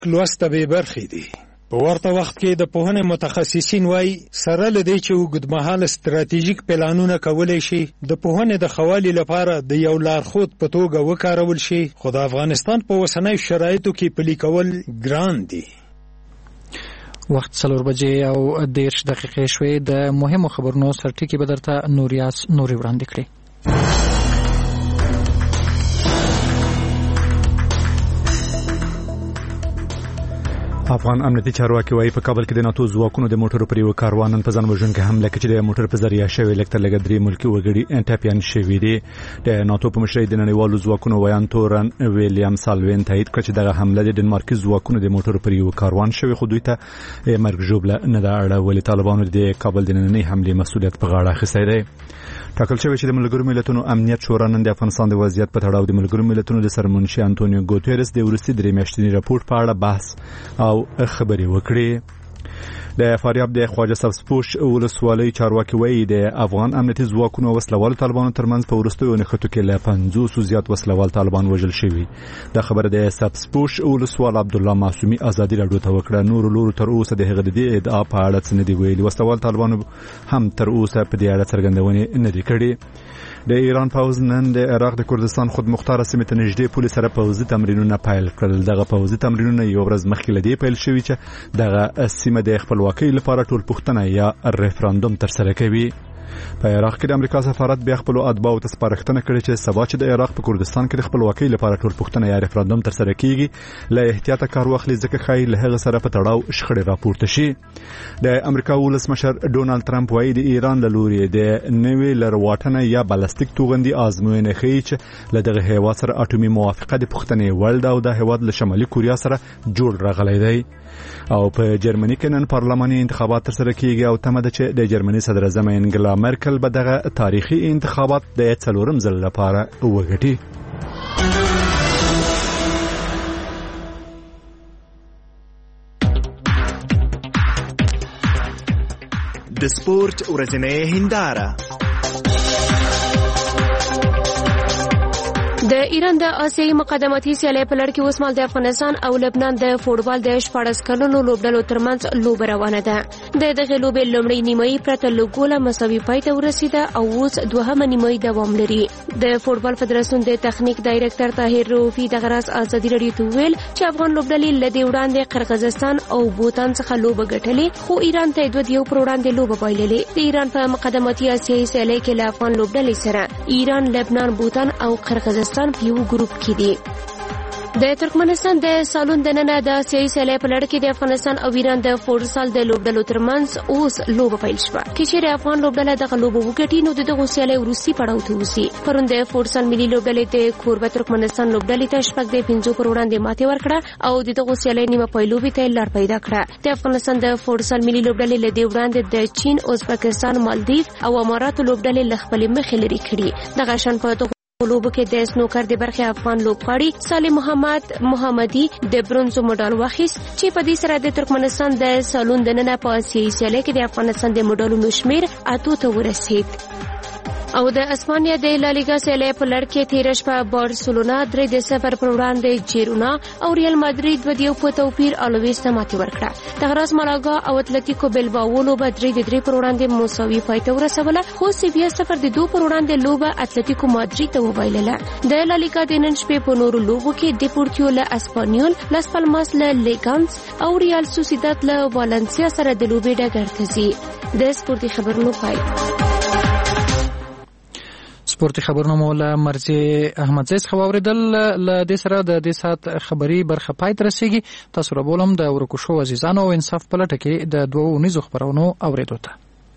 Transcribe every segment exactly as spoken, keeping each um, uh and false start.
لوست به برخې دي. په ورته وخت کې د پوهنې متخصصین وایي سره له دې چې اوږدمهاله ستراتیژیک پلانونه کولی شي د پوهنې د ښه والي لپاره د یو لارښود په توګه وکارول شي، خو د افغانستان په اوسنیو شرایطو کې پلي کول ګران دي. وخت څلور بجې او دېرش دقیقې شوې. د مهمو خبرونو سرټکي به درته نوریاس نوري وړاندې کړي. افغان امنیتي چارواکي وايي په کابل کې د ناتو ځواکونو د موټرو پر یو کاروان په ځان وژونکې حمله کې د موټر په ذریعہ شوی لکتر لګ درې ملکی وګړي ټاپیان شوی دي. د ناتو په مشرۍ د نړیوالو ځواکونو ویان تورن ویلیام سالوین تایید کړ چې دغه حمله د ډنمارکي ځواکونو د موټرو پر یو کاروان شوی، خو دوی ته مرګ ژوبله نه ده اړولې. طالبانو د کابل د نننۍ حملې مسؤلیت په غاړه اخیستی دی. ټاکل شوی چې د ملګرو ملتونو امنیت شورا نن د افغانستان د وضعیت په تړاو د ملګرو ملتونو د سرمنشي انټونیو ګوتيرس د وروستي درې میاشتني راپور په اړه بحث او خبرې وکړي. د فاریاب د خواجه سبزپوش ولسوالۍ چارواکي وایي د افغان امنیتي ځواکونو او وسلوال طالبانو ترمنځ په وروستیو نښتو کې له پنځوس زیات وسلوال طالبان وژل شوي. دا خبره د سبزپوش ولسوال عبدالله معصومي ازادي راډیو ته وکړه. نور لورو تر اوسه د هغه د ادعا په اړه څه نه دی ویلي. وسلوال طالبانو هم تر اوسه په دې اړه څرګندونې نه دي کړې. د ایران پوځ نن د عراق د کردستان خود مختار سیمې ته نږدې پولې سره پوځي تمرینونه پیل کړل. دغه پوځي تمرینونه یو ورځ مخکې له دې پیل شوي چې دغه سیمه د خپلواکۍ لپاره ټول پوښتنه یا ریفرندوم ترسره کوي. په عراق کې د امریکا سفارت بیا خپل اتباعو ته سپارښتنه کړې چې سبا چې د عراق په کردستان کې د خپلواکۍ لپاره ټول پوښتنه یا ریفرندوم ترسره کیږي له احتیاطه کار واخلي، ځکه ښایي له هغه سره په تړاو شخړې راپورته شي. د امریکا ولسمشر ډونالد ټرمپ وایي د ایران له لوري د نوې لرواټنه یا بالستیک توغندي ازموینه ښیي چې له دغه هیواد سره اټومي موافقه د پوښتنې وړ ده او د هیواد له شمالي کوریا سره جوړ راغلی دی. او په جرمني کې نن پارلماني انتخابات ترسره کیږي او تمه ده چې د جرمني صدر اعظم انګلا مرکل به دغه تاریخي انتخابات د څلورم ځل لپاره وګټي. د سپورت ورځنۍ هنداره. د ایران د آسیایي مقدماتي سیالۍ په لړ کې اوس مهال د افغانستان او لبنان د فوټبال د شپاړس کلنو لوبډلو ترمنځ لوبه روانه ده. د دغه لوبې لومړۍ نیمایي پرته له ګوله مساوي پای ته ورسېده او اوس دوهمه نیمایي دوام لري. د فوټبال فدراسیون د تخنیک ډایرکټر طاهر رؤفي دغه راز ازادي راډیو ته ویل چې افغان لوبډلې له دې وړاندې قرغیزستان او بوتان څخه لوبه ګټلې، خو ایران ته دوه یو پر وړاندې لوبه بایللې. د ایران په مقدماتي آسیایي سیالۍ کې له افغان لوبډلې سره ایران، لبنان، بوتان او قرغیزستان په یو ګروپ کې دي. د ترکمنستان د سالون د ننه د آسیایي سیالۍ په لړ کې د افغانستان او ایران د فوټسال د لوبډلو ترمنځ اوس لوبه پیل شوه. کې چې افغان لوبډله دغه لوبه وګټي نو دغه سیالۍ وروستي پړاو ته وځي. پرون د فوټسال ملي لوبډلې د کوربه ترکمنستان لوبډلې ته شپږ د پنځو پر وړاندې ماتې ورکړه او دغه سیالۍ نیمه پایلوبې ته لار پیدا کړه. د افغانستان د فوټسال ملي لوبډلې له دې وړاندې د چین، ازبکستان، مالدیف او اماراتو لوبډلې له خپلې مخې لري کړي. دغه شان په لوبو کې د سنوکر د برخې افغان لوبغاړي صالح محمد محمدي د برونزو مډال واخیست چې په دې سره د ترکمنستان د سالون د ننه په آسیایي سیالۍ کې د افغانستان د مډالونو شمیر اتو ته ورسید. او د اسپانیا د لالیګا سیالۍ په لړ کې تیر شپه بارسلونا درې د صفر پر وړاندې جیرونا او ریال مادرید دوه یو په توپیر الویس ته ماتې ورکړه. دغه راز مالاګا او اتلتیکو بلباو لوبه درې د درې پر وړاندې مساوي پای ته ورسوله، خو سیویا صفر د دوه پر وړاندې لوبه اتلتیکو مادرید ته وبایلله. د لالیګا د نن شپې په نورو لوبو کې دیپورتیو له اسپانیول، لاس پالماس له لیګانس او ریال سوسیداد له والنسیا سره د لوبې ډګر ته ځي. د سپورتي خبرونو پای. سپورتي خبرونه مولا مرزي احمد زیس خبرېدل. ل دې سره د دې سات خبري برخه پای تر رسیدي. تاسو را بولم د ورکو شو عزیزانو او انصاف په لټه کې د دوه نيزو خبرونو اوریدو ته.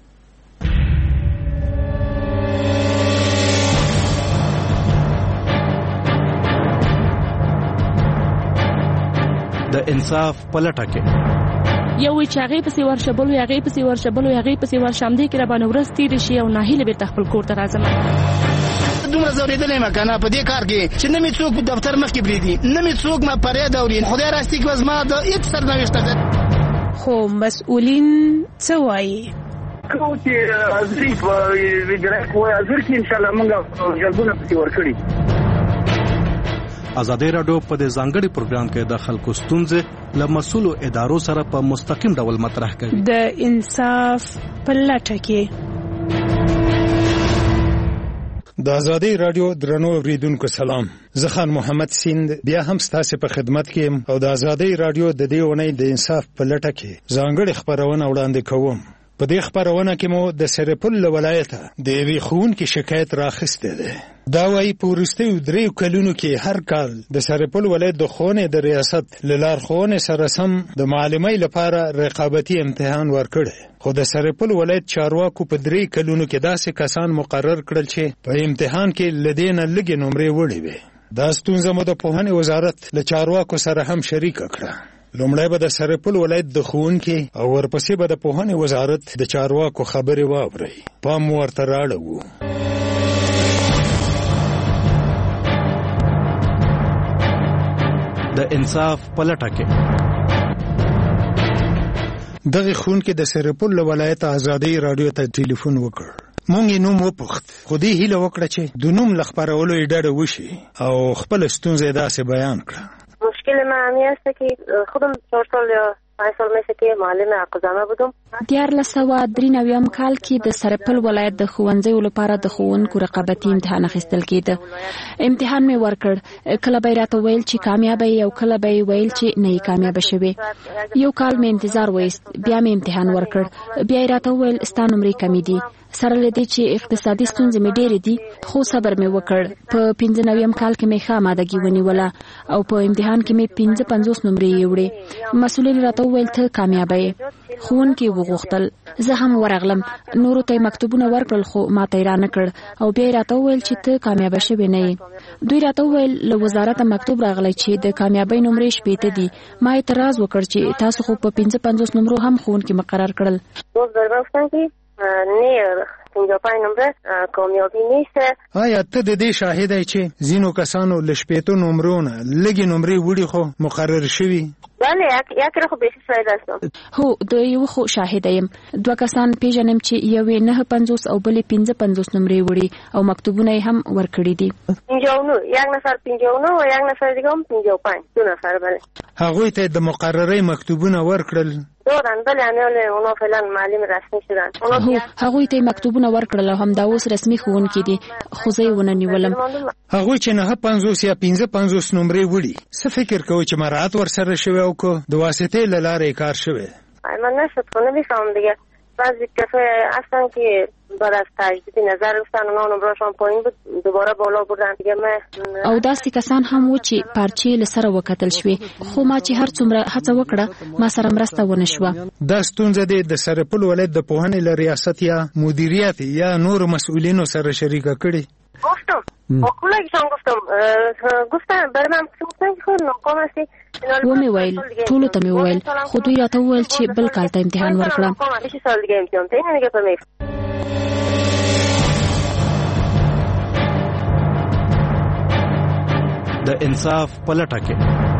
د انصاف په لټه کې یو چې هغه پسې ورشبل او هغه پسې ورشبل او هغه پسې ورشمدې کې را باندې ورستې رشي او ناهیله به تخپل کور ته راځم. دومره زوریدلې مکنه په دې کار کې چې نه می څوک په دفتر مخ کې بریدي، نه می څوک ما پرې دوري. خدای راستي کې وزما د هیڅ سرنوشت ده. خو مسؤلین څه وایي؟ کو چې ازري په ویډرک وای ازر کې ان شاء الله موږ جلبونه پتی ورکړي. ازادي رادیو په دې ځانګړي پروګرام کې د خلکو ستونزې له مسؤلو ادارو سره په مستقیم ډول مطرح کوي. د انصاف په لټه کې د ازادي رادیو درنو اوریدونکو سلام. زه خان محمد سیند بیا هم ستاسو په خدمت کې یم او د ازادي رادیو د دې ونې د انصاف په لټه کې ځانګړي خبرونه وړاندې کوم. په دې خبرونه کې مو د سرپل ولایت د یوې ښوونکي شکایت راخسته ده. دا وايي په وروستیو دریو کلونو کې هر کال د سرپل ولایت د ښوونې د ریاست له لارښوونې سره سم د معلمۍ لپاره رقابتي امتحان ورکړی، خو د سرپل ولایت چارواکو په درې کلونو کې داسې کسان مقرر کړل چې په امتحان کې له دې نه لږې نمرې وړې وې. دا ستونزه مو د پوهنې وزارت له چارواکو سره هم شریکه کړه. لومړی به د سرپل ولایت د ښوونکي او ورپسې به د پوهنې وزارت د چارواکو خبرې واورئ. پام ورته راړو. د انصاف په لټه کې دغه ښوونکي د سرپل ولایت ازادي رادیو ته ټلیفون وکړ. مونږ یې نوم وپوښت، خو دې هیله وکړه چې د نوم له خپرولو یې ډډه وشي او خپل ستونزه یې داسې بیان کړه. مشکل من همی است که خودم چهار سال یا پنج سال میشه که معلم حقوق‌زنه بودم. دیارلس سوه درې نویم کال کې د سرپل ولایت د ښوونځیو لپاره د ښوونکو رقابتي امتحان اخیستل کېده. امتحان مې ورکړ، کله به یې راته ویل چې کامیابه یې او کله به یې ویل چې نه یې کامیابه شوې. یو کال مې انتظار وایست، بیا مې امتحان ورکړ، بیا یې راته ویل ستا نمرې کمې دي. سره له دې چې اقتصادي ستونزې مې ډېرې دي، خو صبر مې وکړ. په پنځه نویم کال کې مې ښه امادګي ونیوله او په امتحان کې مې پنځه پنځوس نمرې یوړې. مسؤلین راته وویل ته کامیابه یې. ښوونکي وغوښتل، زه هم ورغلم، نورو ته مکتوبونه ورکړل خو ما ته یې رانه کړ او بیا یې راته وویل چې ته کامیابه شوې نه یې. دوی راته وویل له وزارته مکتوب راغلی چې د کامیابۍ نمرې شپېته دي. ما اعتراض وکړ چې تاسو خو په پنځه پنځوس نمرو هم ښوونکي مقرر کړل. نه پنځه پنځه نمره کامیابی نیست. آیا ته د دې شاهد یې چې ځینو کسانو له شپېتو نمرو نه لږې نمرې وړي خو مقرر شوي؟ بله، یک را خو بیشی شاهد هستم. هو د یو خو شاهد یم. دوه کسان پیژنم چې یوې نه پنځوس او بلې پنځه پنځوس نمرې وړي او مکتوبونه یې هم ورکړي دي. پنځه او نه، یک نفر پنځه او نه او یک نفر دیگه هم پنځه او پنج، دو نفر. بله هغوی ته د مقررۍ مکتوبونه ورکړل؟ دوران بله، همیاله اونا فعلا معلم رسمی شدن. هو هغوی ته مکتوبونه ورکړل او هم دا اوس رسمي ښوونکي دي، خو زه یې ونه نیولم. هغوی چې نه پنځوس یا پنځه پنځوس نمرې وړي، څه فکر کوي چې مراعات ورسره شوی او که د واسطې له لارې کار شوی؟ من نشد خو نمیفهمم دیگه. بعضی کسای هستن که بعد از تجدید نظر گفتن اونا نمره‌شان پایین بود دوباره بالا بردن دیگه. ما او داسې کسان هم و چې پارچې له سره وکتل شوې، خو ما چې هر څومره هڅه وکړه ما سره مرسته ونه شوه. دا ستونزه دې د سرپل ولایت د پوهنې له ریاست یا مدیریت یا نورو مسئولینو سره شریکه کړې؟ گفتم با کلاگشان گفتم گفتم برای من گفتم که خود ناکام هستی. و می ویل ټولو ته می ویل، خو دوی راته وویل چې بل کال ته امتحان ورکړم. سال دیگه امتحان ته اینه دیگه پمیف. د انصاف په لټه کې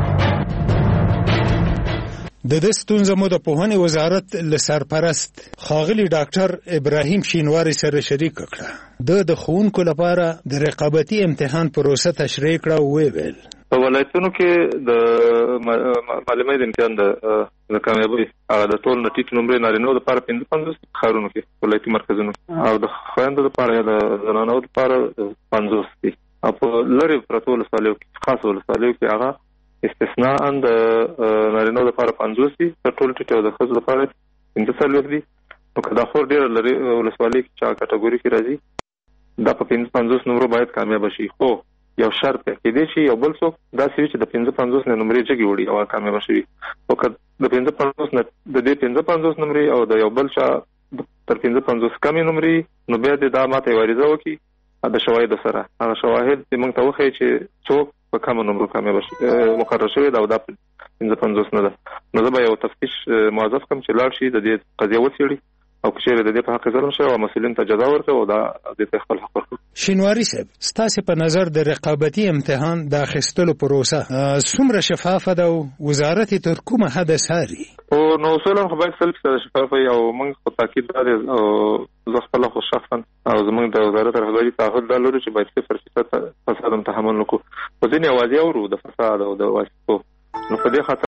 د دې ستونزه مو د پوهنې وزارت له سرپرست ښاغلي ډاکټر ابراهیم شینواری سره شریک کړه. د د ښوونکو لپاره د رقابتي امتحان پروسه تشریح کړه او ویل په ولایتونو کې د معلوماتي د امتحان د کامیابی هغه د ټول نتیجې نمرې نارینه‌و لپاره پنځه پنځوس ښارونو کې ولایتي مرکزونو او د خویندو لپاره یا د زنانو لپاره پنځوس دي. او په لرې پرتو ولسوالیو کې خاص ولسوالیو کې هغه استثناء د نارینه‌و لپاره پنځوس دي، تر ټولو ټیټ او د ښځو لپاره پنځه څلوېښت دي. نو که دا خور ډېره لرې ولسوالۍ کې چا کټګوري کې راځي دا په پنځه پنځوس نمرو باید کامیابه شي. خو یو شرط دی، کېدای شي یو بل څوک داسې وي چې د پنځه پنځوس نه نمرې جګې وړي او کامیابه شوي. خو که د پنځه پنځوس نه د دې پنځه پنځوس نمرې او د یو بل چا تر پنځه پنځوس کمې نمرې، نو بیا دې دا ماته یې عریضه وکړي د شواهدو سره. هغه شواهد دې موږ ته وښیي چې څوک په کمو نمرو کامیابه مقرر شوی دا او دا پنځه پنځوس نه ده. نو زه به یو تفتیش موظف کړم چې لاړ شي د دې قضیه وڅېړي او چې د دې په حق ظلم شوی او مسؤلین ته جزا ورکړي او دا د خپل حق ورکړي. شینواری صاحب ستاسو په نظر د رقابتي امتحان د اخیستلو پروسه څومره شفافه ده او وزارت تر کومه حد ساري؟ او نو اصولا خو باید سلف سره شفافه او موږ په تاکید باندې او زه خپل خو شخصا او زموږ د وزارت رهبري تعهد درلود چې باید صفر فیصد فساد تحمل وکړو. په ځینې اوازې اورو د فساد او د واسطو نو په دې خاطر